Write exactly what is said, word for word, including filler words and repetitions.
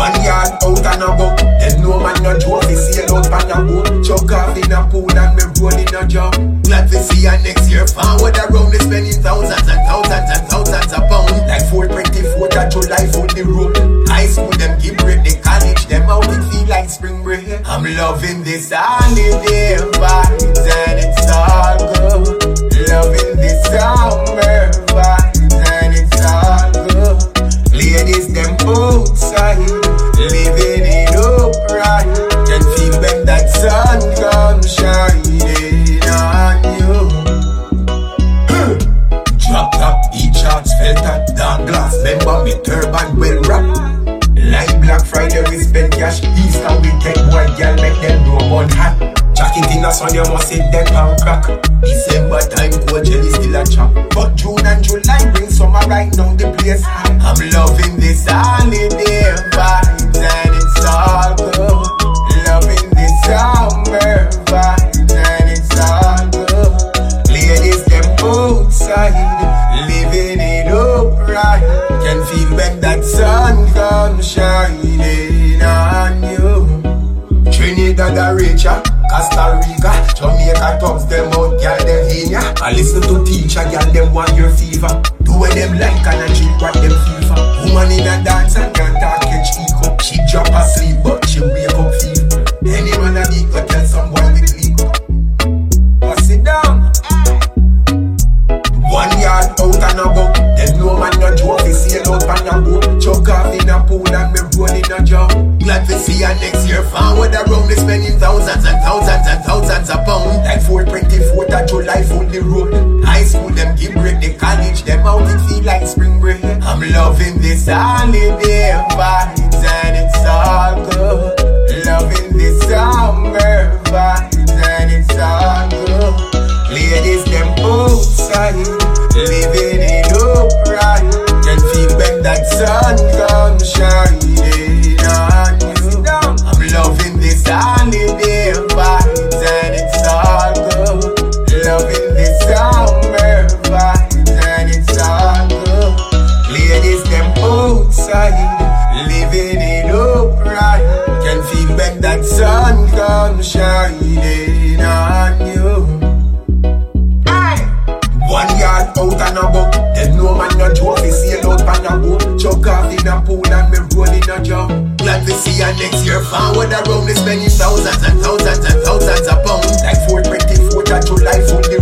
One yard out and about. Them no man no joke, they sail out on a boat. Chuck off in a pool and me roll in a job. Glad to see ya next year. Forward around, they spending thousands and thousands and thousands of pounds. Like four twenty-fourth of July for the road. High school them give break, the college them out, it feel like spring break. I'm loving this holiday vibes and it's all good. Loving this summer vibes and it's all good. Ladies them outside, living it up right. Can feel when that sun comes shining on you. Drop top, e-charts, felt that dark glass. Remember me turban well wrapped. Like Black Friday we spend cash. Easter weekend boy girl make them roll on hat. Jacket in the sun you must sit them and crack. December time cold jelly still a chop. But June and July bring summer right now the place hot. I'm loving this holiday vibes and it's all good. Loving this summer vibes and it's all good. Ladies them outside, living it up right. Can feel when that sun comes shining on you. Trinidad and Rachel, Costa Rica, Jamaica, Tubs, them out, girl, them in ya. I listen to teacher, girl, them want your fever. Do what them like and I drink what them feel for. Woman in a dance and can't talk, catch eco. She drop asleep, but she wake up fever. Anyone a beat could tell someone with legal. Pass it down. One yard out and about. There's no man no joke, they sail out on a boat. Chuck off in a pool and me roll in a job. Glad to see ya next year. Forward around, they spending thousands and thousands and thousands of pounds. Like four twenty-fourth of July for the road. High school them give break, the college them out, it feel like spring break. I'm loving this holiday vibes and it's all good. Loving this summer vibes and it's all good. Ladies them outside, living it up right. Can feel when that sun comes shining on you. I'm loving this holiday vibes and it's all good. Loving this summer vibes and it's all good. Ladies them outside, living it up right. Can feel when that sun comes shining on you. One yard out and about. Them no man no joke, they sail out on a boat. Chuck off in a pool and me roll in a job. Glad to see ya next year. Forward around, they spending thousands and thousands and thousands of pounds. Like four twenty-fourth of July for the